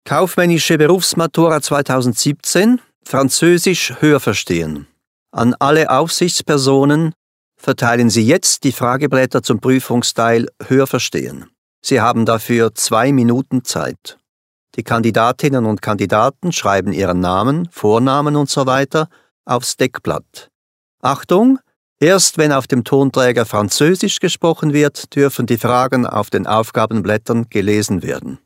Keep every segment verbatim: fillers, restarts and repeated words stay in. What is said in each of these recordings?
Kaufmännische Berufsmatura zweitausendsiebzehn, Französisch Hörverstehen. An alle Aufsichtspersonen verteilen Sie jetzt die Frageblätter zum Prüfungsteil Hörverstehen. Sie haben dafür zwei Minuten Zeit. Die Kandidatinnen und Kandidaten schreiben ihren Namen, Vornamen und so weiter aufs Deckblatt. Achtung! Erst wenn auf dem Tonträger Französisch gesprochen wird, dürfen die Fragen auf den Aufgabenblättern gelesen werden.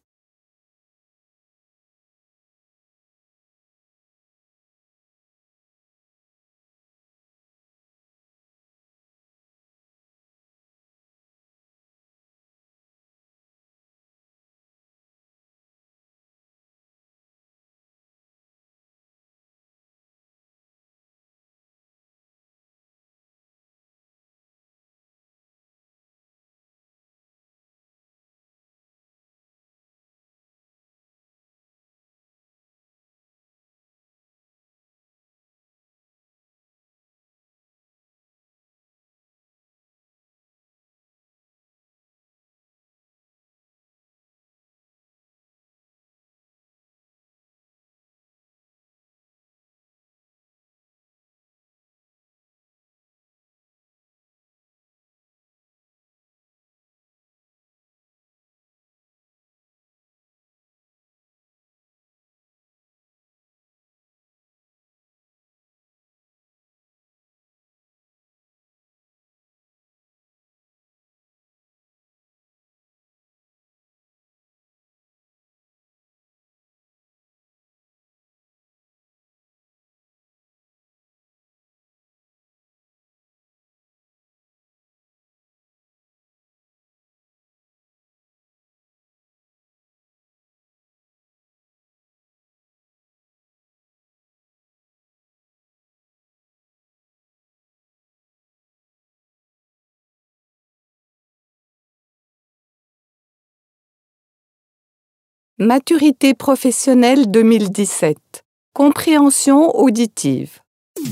Maturité professionnelle deux mille dix-sept. Compréhension auditive.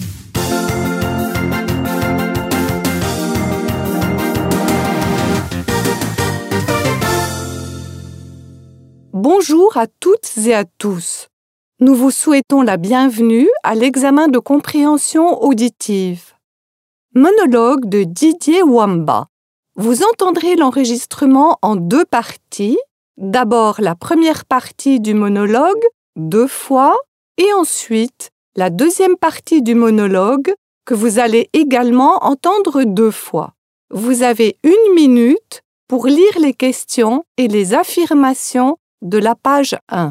Bonjour à toutes et à tous. Nous vous souhaitons la bienvenue à l'examen de compréhension auditive. Monologue de Didier Wamba. Vous entendrez l'enregistrement en deux parties. D'abord la première partie du monologue, deux fois, et ensuite la deuxième partie du monologue que vous allez également entendre deux fois. Vous avez une minute pour lire les questions et les affirmations de la page un.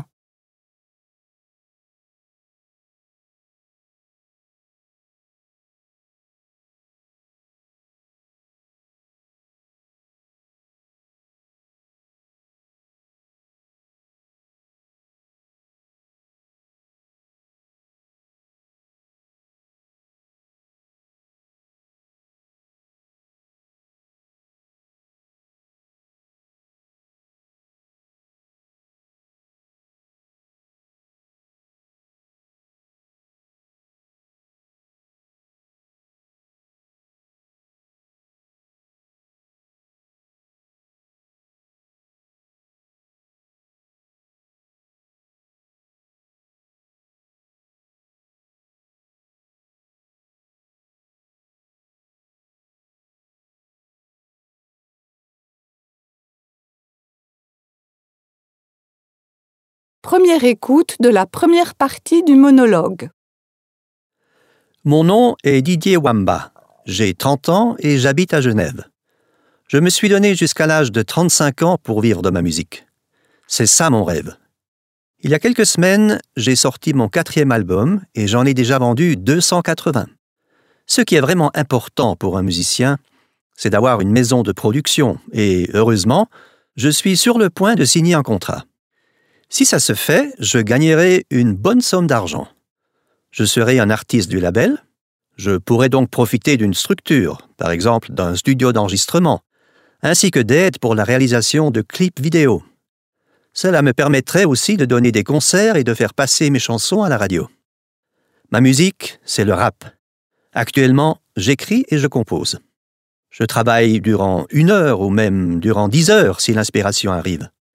Première écoute de la première partie du monologue. Mon nom est Didier Wamba. J'ai trente ans et j'habite à Genève. Je me suis donné jusqu'à l'âge de trente-cinq ans pour vivre de ma musique. C'est ça mon rêve. Il y a quelques semaines, j'ai sorti mon quatrième album et j'en ai déjà vendu deux cent quatre-vingts. Ce qui est vraiment important pour un musicien, c'est d'avoir une maison de production et, heureusement, je suis sur le point de signer un contrat. Si ça se fait, je gagnerai une bonne somme d'argent. Je serai un artiste du label. Je pourrai donc profiter d'une structure, par exemple d'un studio d'enregistrement, ainsi que d'aide pour la réalisation de clips vidéo. Cela me permettrait aussi de donner des concerts et de faire passer mes chansons à la radio. Ma musique, c'est le rap. Actuellement, j'écris et je compose. Je travaille durant une heure ou même durant dix heures si l'inspiration arrive.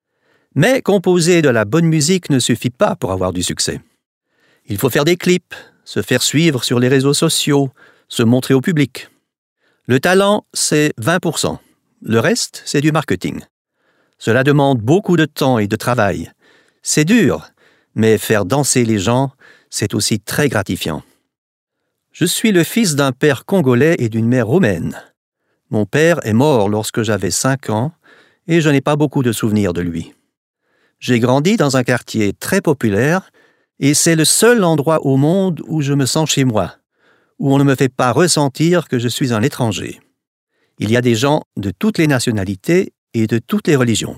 Mais composer de la bonne musique ne suffit pas pour avoir du succès. Il faut faire des clips, se faire suivre sur les réseaux sociaux, se montrer au public. Le talent, c'est vingt pour cent. Le reste, c'est du marketing. Cela demande beaucoup de temps et de travail. C'est dur, mais faire danser les gens, c'est aussi très gratifiant. Je suis le fils d'un père congolais et d'une mère roumaine. Mon père est mort lorsque j'avais cinq ans et je n'ai pas beaucoup de souvenirs de lui. J'ai grandi dans un quartier très populaire et c'est le seul endroit au monde où je me sens chez moi, où on ne me fait pas ressentir que je suis un étranger. Il y a des gens de toutes les nationalités et de toutes les religions.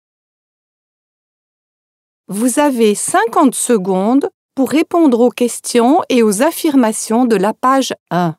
Vous avez cinquante secondes pour répondre aux questions et aux affirmations de la page un.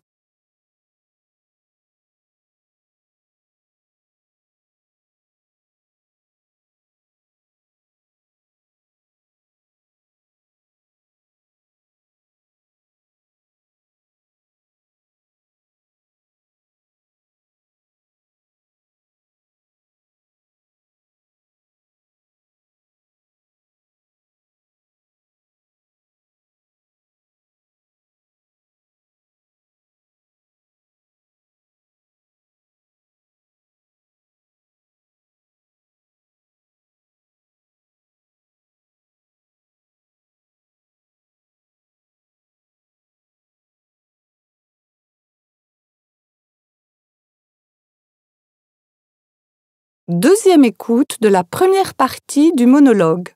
Deuxième écoute de la première partie du monologue.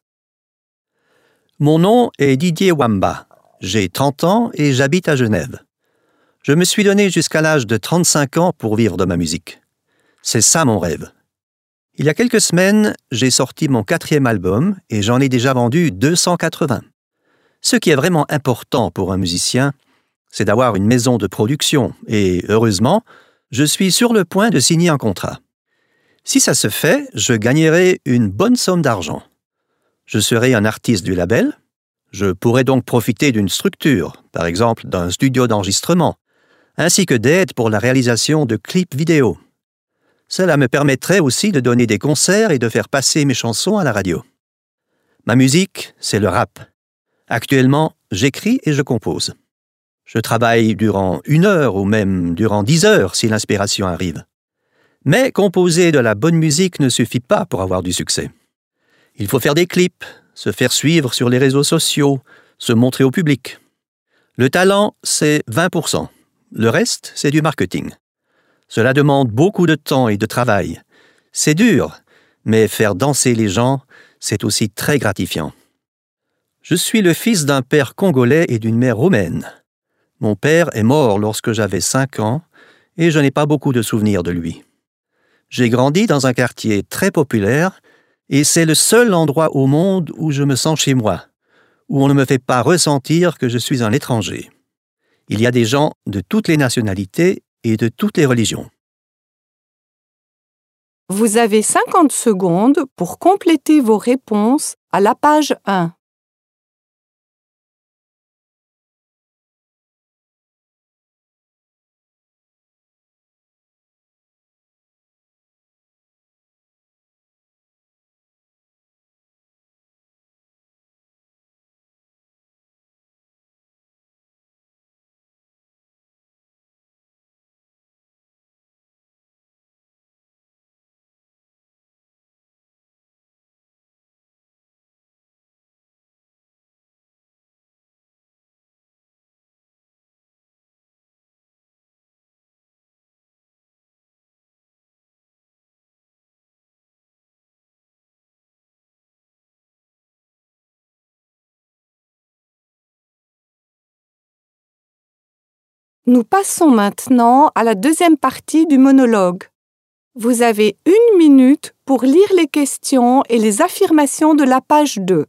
Mon nom est Didier Wamba. J'ai trente ans et j'habite à Genève. Je me suis donné jusqu'à l'âge de trente-cinq ans pour vivre de ma musique. C'est ça mon rêve. Il y a quelques semaines, j'ai sorti mon quatrième album et j'en ai déjà vendu deux cent quatre-vingts. Ce qui est vraiment important pour un musicien, c'est d'avoir une maison de production et, heureusement, je suis sur le point de signer un contrat. Si ça se fait, je gagnerai une bonne somme d'argent. Je serai un artiste du label. Je pourrai donc profiter d'une structure, par exemple d'un studio d'enregistrement, ainsi que d'aide pour la réalisation de clips vidéo. Cela me permettrait aussi de donner des concerts et de faire passer mes chansons à la radio. Ma musique, c'est le rap. Actuellement, j'écris et je compose. Je travaille durant une heure ou même durant dix heures si l'inspiration arrive. Mais composer de la bonne musique ne suffit pas pour avoir du succès. Il faut faire des clips, se faire suivre sur les réseaux sociaux, se montrer au public. Le talent, c'est vingt pour cent. Le reste, c'est du marketing. Cela demande beaucoup de temps et de travail. C'est dur, mais faire danser les gens, c'est aussi très gratifiant. Je suis le fils d'un père congolais et d'une mère roumaine. Mon père est mort lorsque j'avais cinq ans et je n'ai pas beaucoup de souvenirs de lui. J'ai grandi dans un quartier très populaire et c'est le seul endroit au monde où je me sens chez moi, où on ne me fait pas ressentir que je suis un étranger. Il y a des gens de toutes les nationalités et de toutes les religions. Vous avez cinquante secondes pour compléter vos réponses à la page un. Nous passons maintenant à la deuxième partie du monologue. Vous avez une minute pour lire les questions et les affirmations de la page deux.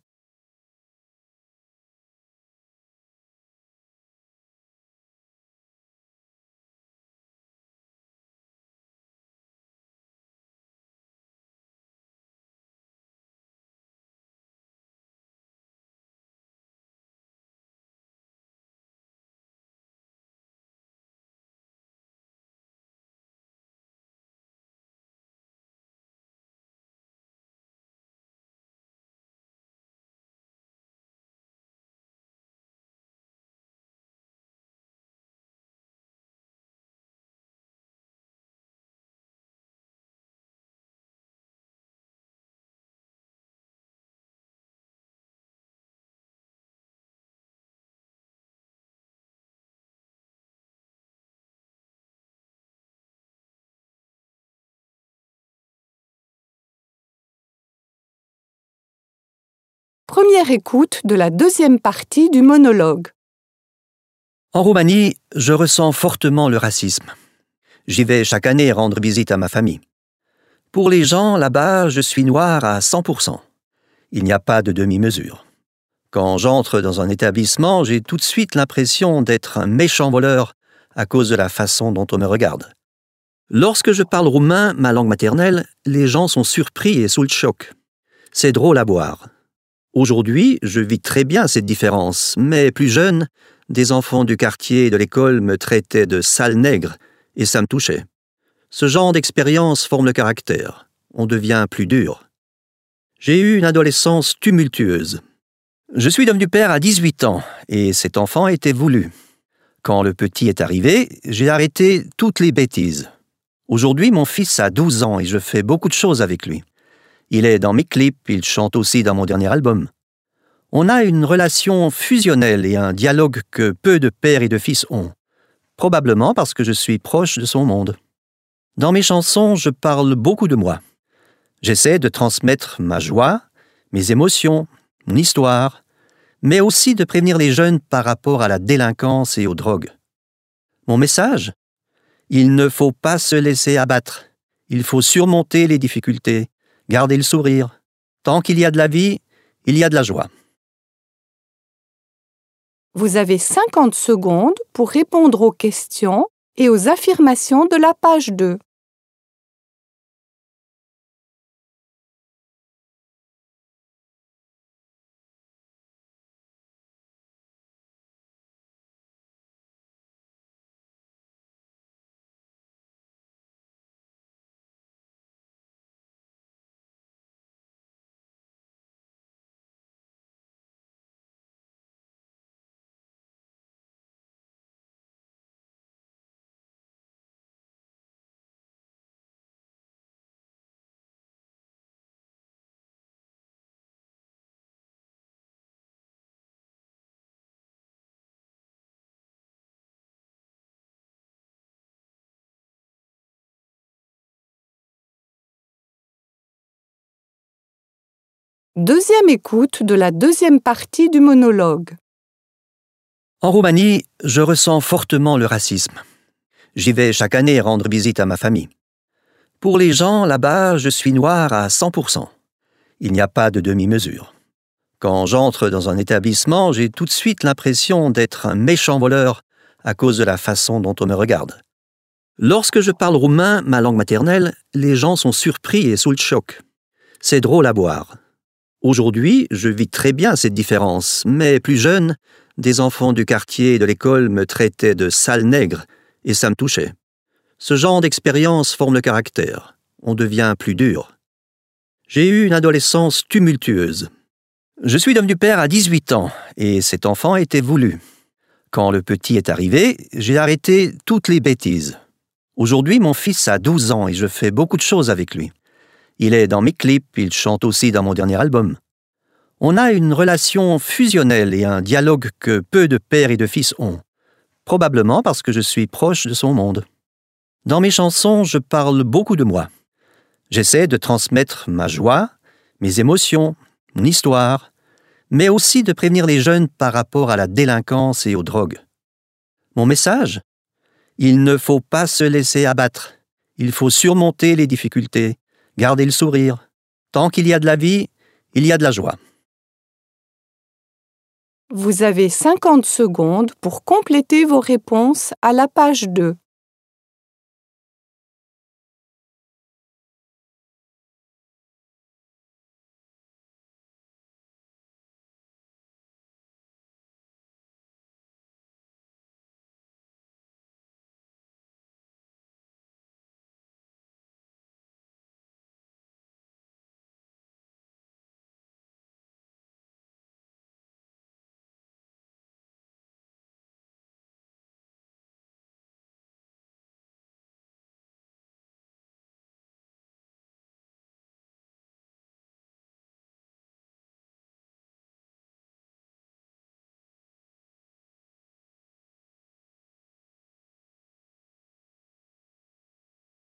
Première écoute de la deuxième partie du monologue. En Roumanie, je ressens fortement le racisme. J'y vais chaque année rendre visite à ma famille. Pour les gens, là-bas, je suis noir à cent pour cent. Il n'y a pas de demi-mesure. Quand j'entre dans un établissement, j'ai tout de suite l'impression d'être un méchant voleur à cause de la façon dont on me regarde. Lorsque je parle roumain, ma langue maternelle, les gens sont surpris et sous le choc. C'est drôle à voir. Aujourd'hui, je vis très bien cette différence, mais plus jeune, des enfants du quartier et de l'école me traitaient de sale nègre et ça me touchait. Ce genre d'expérience forme le caractère. On devient plus dur. J'ai eu une adolescence tumultueuse. Je suis devenu père à dix-huit ans et cet enfant était voulu. Quand le petit est arrivé, j'ai arrêté toutes les bêtises. Aujourd'hui, mon fils a douze ans et je fais beaucoup de choses avec lui. Il est dans mes clips, il chante aussi dans mon dernier album. On a une relation fusionnelle et un dialogue que peu de pères et de fils ont. Probablement parce que je suis proche de son monde. Dans mes chansons, je parle beaucoup de moi. J'essaie de transmettre ma joie, mes émotions, mon histoire, mais aussi de prévenir les jeunes par rapport à la délinquance et aux drogues. Mon message ? Il ne faut pas se laisser abattre. Il faut surmonter les difficultés, garder le sourire. Tant qu'il y a de la vie, il y a de la joie. Vous avez cinquante secondes pour répondre aux questions et aux affirmations de la page deux. Deuxième écoute de la deuxième partie du monologue. En Roumanie, je ressens fortement le racisme. J'y vais chaque année rendre visite à ma famille. Pour les gens, là-bas, je suis noir à cent pour cent. Il n'y a pas de demi-mesure. Quand j'entre dans un établissement, j'ai tout de suite l'impression d'être un méchant voleur à cause de la façon dont on me regarde. Lorsque je parle roumain, ma langue maternelle, les gens sont surpris et sous le choc. C'est drôle à voir. Aujourd'hui, je vis très bien cette différence, mais plus jeune, des enfants du quartier et de l'école me traitaient de sale nègre et ça me touchait. Ce genre d'expérience forme le caractère. On devient plus dur. J'ai eu une adolescence tumultueuse. Je suis devenu père à dix-huit ans et cet enfant était voulu. Quand le petit est arrivé, j'ai arrêté toutes les bêtises. Aujourd'hui, mon fils a douze ans et je fais beaucoup de choses avec lui. Il est dans mes clips, il chante aussi dans mon dernier album. On a une relation fusionnelle et un dialogue que peu de pères et de fils ont. Probablement parce que je suis proche de son monde. Dans mes chansons, je parle beaucoup de moi. J'essaie de transmettre ma joie, mes émotions, mon histoire, mais aussi de prévenir les jeunes par rapport à la délinquance et aux drogues. Mon message ? Il ne faut pas se laisser abattre. Il faut surmonter les difficultés, garder le sourire. Tant qu'il y a de la vie, il y a de la joie. Vous avez cinquante secondes pour compléter vos réponses à la page deux.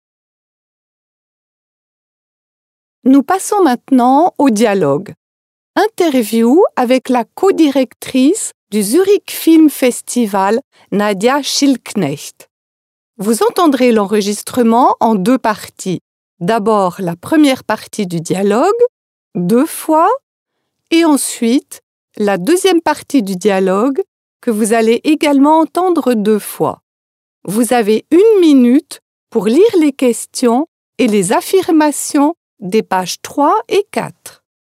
Nous passons maintenant au dialogue. Interview avec la co-directrice du Zurich Film Festival, Nadia Schildknecht. Vous entendrez l'enregistrement en deux parties. D'abord la première partie du dialogue, deux fois, et ensuite la deuxième partie du dialogue que vous allez également entendre deux fois. Vous avez une minute pour lire les questions et les affirmations des pages trois et quatre.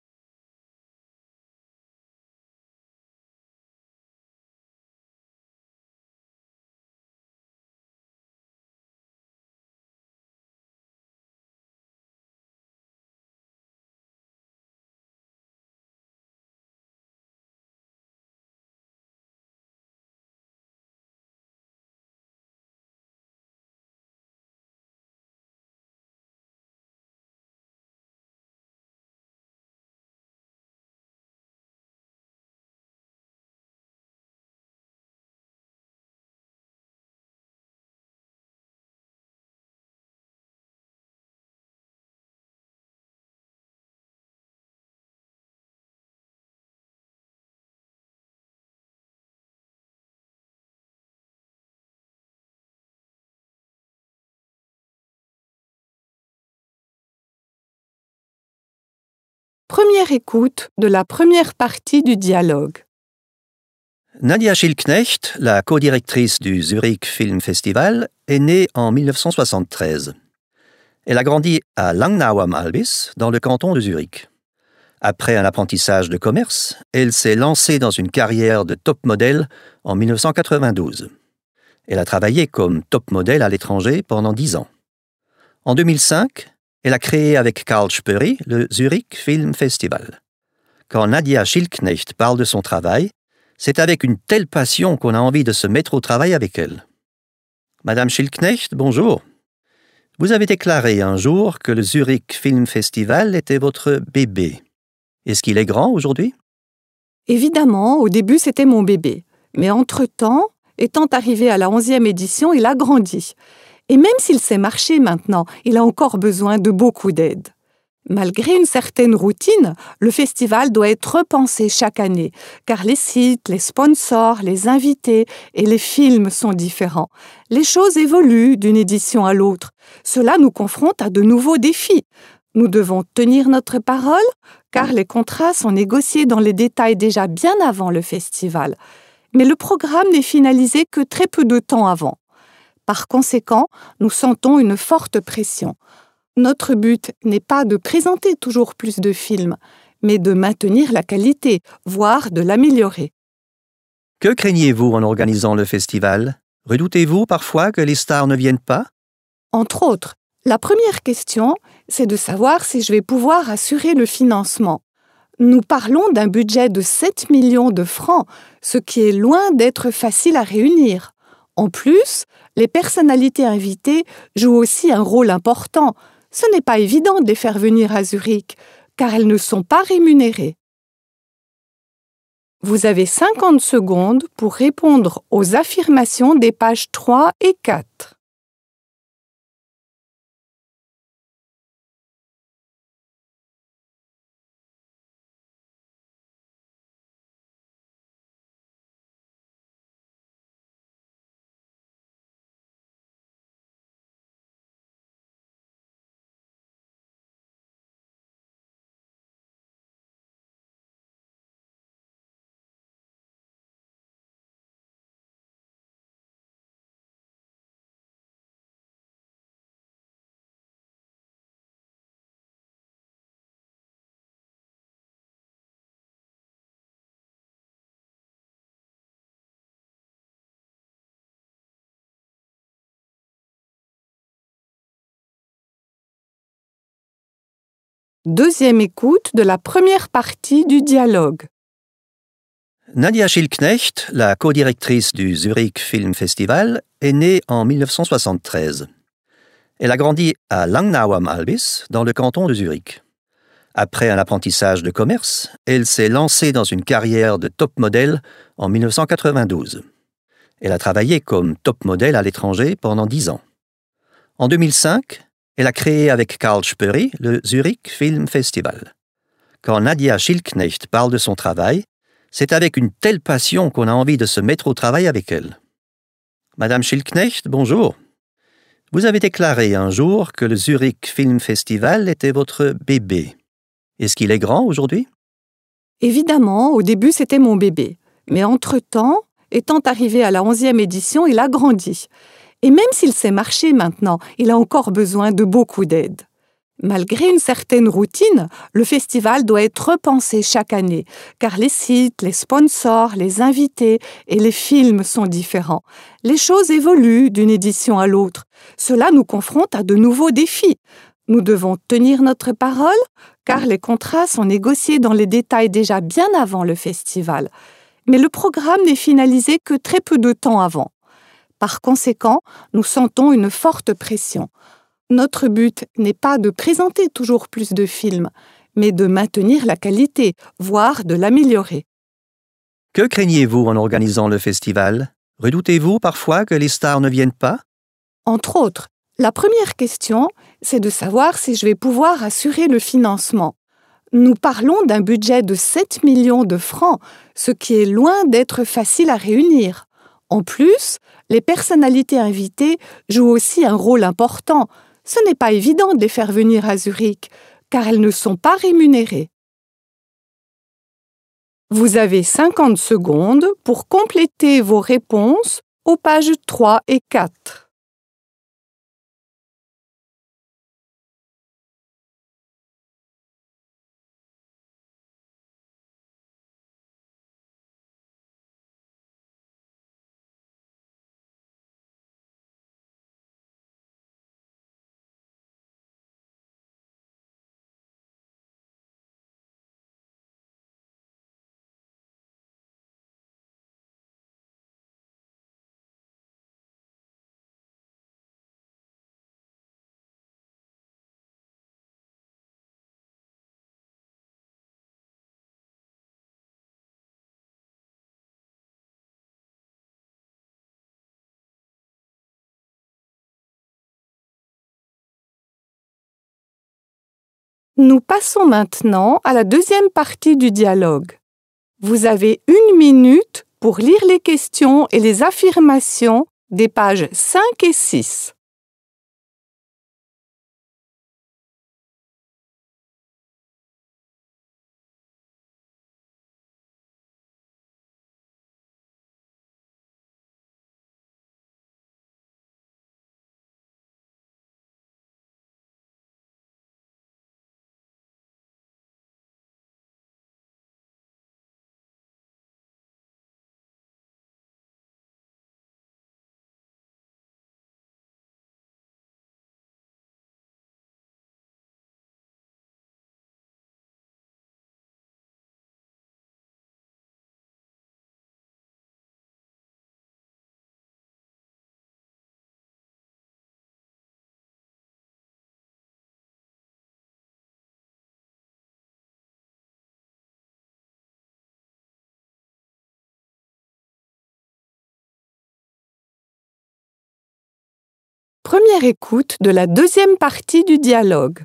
Première écoute de la première partie du dialogue. Nadia Schildknecht, la co-directrice du Zurich Film Festival, est née en mille neuf cent soixante-treize. Elle a grandi à Langnau am Albis, dans le canton de Zurich. Après un apprentissage de commerce, elle s'est lancée dans une carrière de top modèle en mille neuf cent quatre-vingt-douze. Elle a travaillé comme top modèle à l'étranger pendant dix ans. En deux mille cinq, elle a créé avec Karl Spöri le Zurich Film Festival. Quand Nadia Schildknecht parle de son travail, c'est avec une telle passion qu'on a envie de se mettre au travail avec elle. Madame Schildknecht, bonjour. Vous avez déclaré un jour que le Zurich Film Festival était votre bébé. Est-ce qu'il est grand aujourd'hui? Évidemment, au début, c'était mon bébé. Mais entre-temps, étant arrivé à la onzième édition, il a grandi. Et même s'il sait marcher maintenant, il a encore besoin de beaucoup d'aide. Malgré une certaine routine, le festival doit être repensé chaque année, car les sites, les sponsors, les invités et les films sont différents. Les choses évoluent d'une édition à l'autre. Cela nous confronte à de nouveaux défis. Nous devons tenir notre parole, car les contrats sont négociés dans les détails déjà bien avant le festival. Mais le programme n'est finalisé que très peu de temps avant. Par conséquent, nous sentons une forte pression. Notre but n'est pas de présenter toujours plus de films, mais de maintenir la qualité, voire de l'améliorer. Que craignez-vous en organisant le festival? Redoutez-vous parfois que les stars ne viennent pas? Entre autres, la première question, c'est de savoir si je vais pouvoir assurer le financement. Nous parlons d'un budget de sept millions de francs, ce qui est loin d'être facile à réunir. En plus, les personnalités invitées jouent aussi un rôle important. Ce n'est pas évident de les faire venir à Zurich, car elles ne sont pas rémunérées. Vous avez cinquante secondes pour répondre aux affirmations des pages trois et quatre. Deuxième écoute de la première partie du dialogue. Nadia Schildknecht, la co-directrice du Zurich Film Festival, est née en mille neuf cent soixante-treize. Elle a grandi à Langnau am Albis, dans le canton de Zurich. Après un apprentissage de commerce, elle s'est lancée dans une carrière de top modèle en mille neuf cent quatre-vingt-douze. Elle a travaillé comme top modèle à l'étranger pendant dix ans. En deux mille cinq, elle a créé avec Karl Spöri le Zurich Film Festival. Quand Nadia Schildknecht parle de son travail, c'est avec une telle passion qu'on a envie de se mettre au travail avec elle. Madame Schildknecht, bonjour. Vous avez déclaré un jour que le Zurich Film Festival était votre bébé. Est-ce qu'il est grand aujourd'hui? Évidemment, au début, c'était mon bébé. Mais entre-temps, étant arrivé à la onzième édition, il a grandi. Et même s'il sait marcher maintenant, il a encore besoin de beaucoup d'aide. Malgré une certaine routine, le festival doit être repensé chaque année, car les sites, les sponsors, les invités et les films sont différents. Les choses évoluent d'une édition à l'autre. Cela nous confronte à de nouveaux défis. Nous devons tenir notre parole, car les contrats sont négociés dans les détails déjà bien avant le festival. Mais le programme n'est finalisé que très peu de temps avant. Par conséquent, nous sentons une forte pression. Notre but n'est pas de présenter toujours plus de films, mais de maintenir la qualité, voire de l'améliorer. Que craignez-vous en organisant le festival? Redoutez-vous parfois que les stars ne viennent pas? Entre autres, la première question, c'est de savoir si je vais pouvoir assurer le financement. Nous parlons d'un budget de sept millions de francs, ce qui est loin d'être facile à réunir. En plus, les personnalités invitées jouent aussi un rôle important. Ce n'est pas évident de les faire venir à Zurich, car elles ne sont pas rémunérées. Vous avez cinquante secondes pour compléter vos réponses aux pages trois et quatre. Nous passons maintenant à la deuxième partie du dialogue. Vous avez une minute pour lire les questions et les affirmations des pages cinq et six. Première écoute de la deuxième partie du dialogue.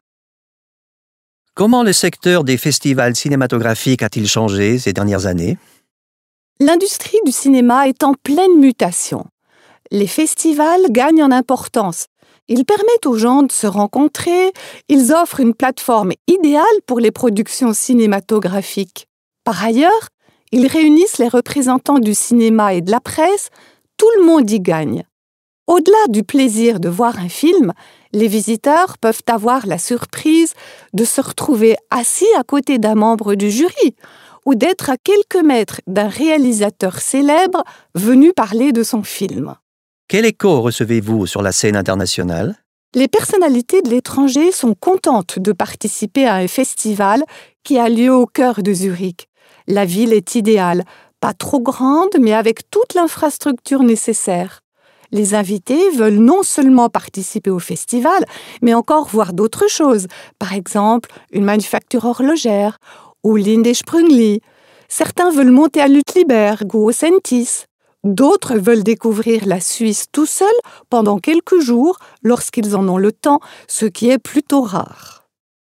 Comment le secteur des festivals cinématographiques a-t-il changé ces dernières années? L'industrie du cinéma est en pleine mutation. Les festivals gagnent en importance. Ils permettent aux gens de se rencontrer, ils offrent une plateforme idéale pour les productions cinématographiques. Par ailleurs, ils réunissent les représentants du cinéma et de la presse, tout le monde y gagne. Au-delà du plaisir de voir un film, les visiteurs peuvent avoir la surprise de se retrouver assis à côté d'un membre du jury ou d'être à quelques mètres d'un réalisateur célèbre venu parler de son film. Quel écho recevez-vous sur la scène internationale? Les personnalités de l'étranger sont contentes de participer à un festival qui a lieu au cœur de Zurich. La ville est idéale, pas trop grande, mais avec toute l'infrastructure nécessaire. Les invités veulent non seulement participer au festival, mais encore voir d'autres choses, par exemple une manufacture horlogère ou Linde Sprüngli. Certains veulent monter à Lütliberg ou au Sentis. D'autres veulent découvrir la Suisse tout seuls pendant quelques jours lorsqu'ils en ont le temps, ce qui est plutôt rare.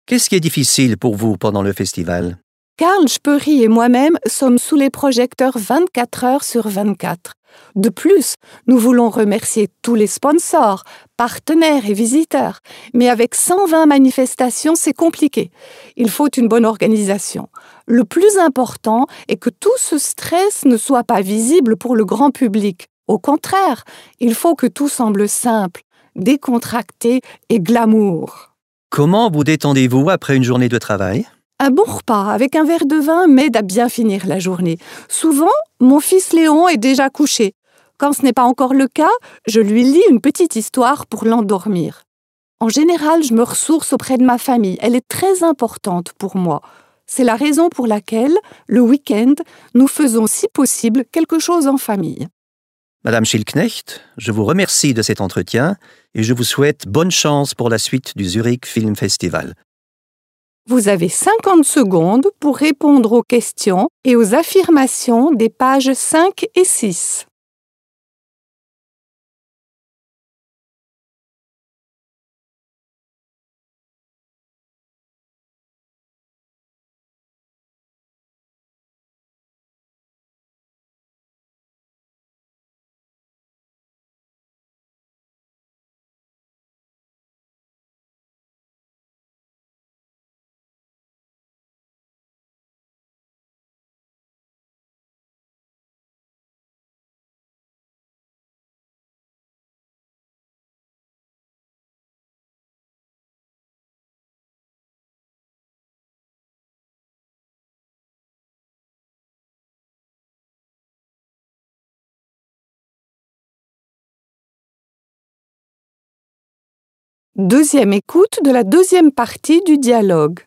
Qu'est-ce qui est difficile pour vous pendant le festival? Karl Speury et moi-même sommes sous les projecteurs vingt-quatre heures sur vingt-quatre. De plus, nous voulons remercier tous les sponsors, partenaires et visiteurs. Mais avec cent vingt manifestations, c'est compliqué. Il faut une bonne organisation. Le plus important est que tout ce stress ne soit pas visible pour le grand public. Au contraire, il faut que tout semble simple, décontracté et glamour. Comment vous détendez-vous après une journée de travail? Un bon repas avec un verre de vin m'aide à bien finir la journée. Souvent, mon fils Léon est déjà couché. Quand ce n'est pas encore le cas, je lui lis une petite histoire pour l'endormir. En général, je me ressource auprès de ma famille. Elle est très importante pour moi. C'est la raison pour laquelle, le week-end, nous faisons si possible quelque chose en famille. Madame Schilknecht, je vous remercie de cet entretien et je vous souhaite bonne chance pour la suite du Zurich Film Festival. Vous avez cinquante secondes pour répondre aux questions et aux affirmations des pages cinq et six. Deuxième écoute de la deuxième partie du dialogue.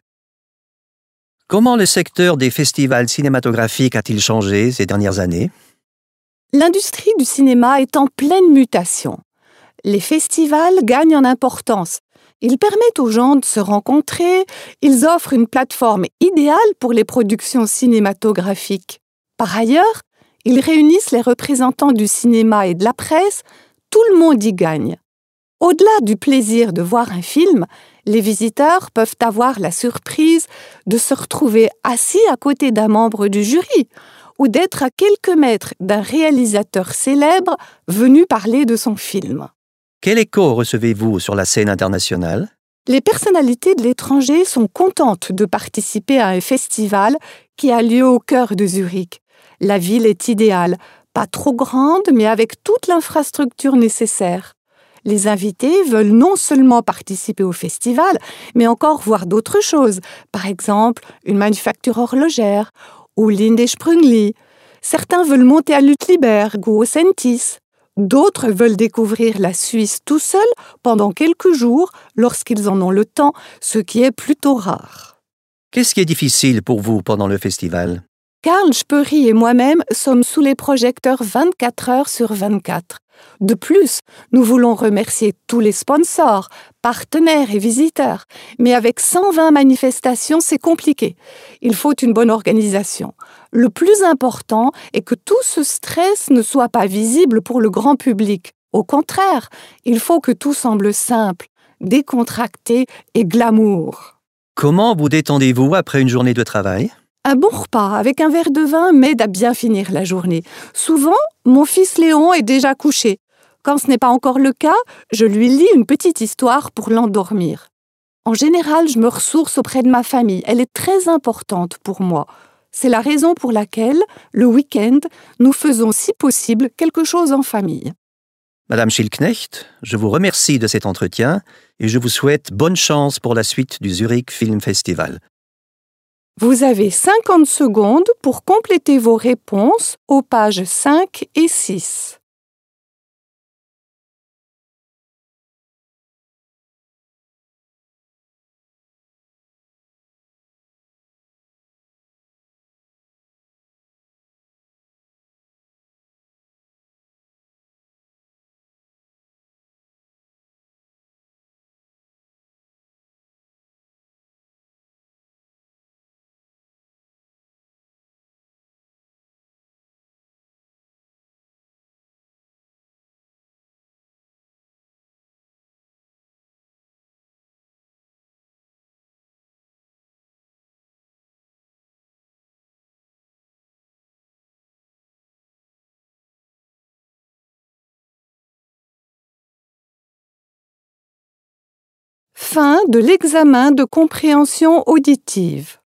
Comment le secteur des festivals cinématographiques a-t-il changé ces dernières années? L'industrie du cinéma est en pleine mutation. Les festivals gagnent en importance. Ils permettent aux gens de se rencontrer, ils offrent une plateforme idéale pour les productions cinématographiques. Par ailleurs, ils réunissent les représentants du cinéma et de la presse, tout le monde y gagne. Au-delà du plaisir de voir un film, les visiteurs peuvent avoir la surprise de se retrouver assis à côté d'un membre du jury ou d'être à quelques mètres d'un réalisateur célèbre venu parler de son film. Quel écho recevez-vous sur la scène internationale? Les personnalités de l'étranger sont contentes de participer à un festival qui a lieu au cœur de Zurich. La ville est idéale, pas trop grande, mais avec toute l'infrastructure nécessaire. Les invités veulent non seulement participer au festival, mais encore voir d'autres choses, par exemple une manufacture horlogère ou Linde Sprüngli. Certains veulent monter à Lutliberg ou au Sentis. D'autres veulent découvrir la Suisse tout seuls pendant quelques jours lorsqu'ils en ont le temps, ce qui est plutôt rare. Qu'est-ce qui est difficile pour vous pendant le festival? Karl Speury et moi-même sommes sous les projecteurs vingt-quatre heures sur vingt-quatre. De plus, nous voulons remercier tous les sponsors, partenaires et visiteurs. Mais avec cent vingt manifestations, c'est compliqué. Il faut une bonne organisation. Le plus important est que tout ce stress ne soit pas visible pour le grand public. Au contraire, il faut que tout semble simple, décontracté et glamour. Comment vous détendez-vous après une journée de travail? Un bon repas avec un verre de vin m'aide à bien finir la journée. Souvent, mon fils Léon est déjà couché. Quand ce n'est pas encore le cas, je lui lis une petite histoire pour l'endormir. En général, je me ressource auprès de ma famille. Elle est très importante pour moi. C'est la raison pour laquelle, le week-end, nous faisons si possible quelque chose en famille. Madame Schilknecht, je vous remercie de cet entretien et je vous souhaite bonne chance pour la suite du Zurich Film Festival. Vous avez cinquante secondes pour compléter vos réponses aux pages cinq et six. Fin de l'examen de compréhension auditive.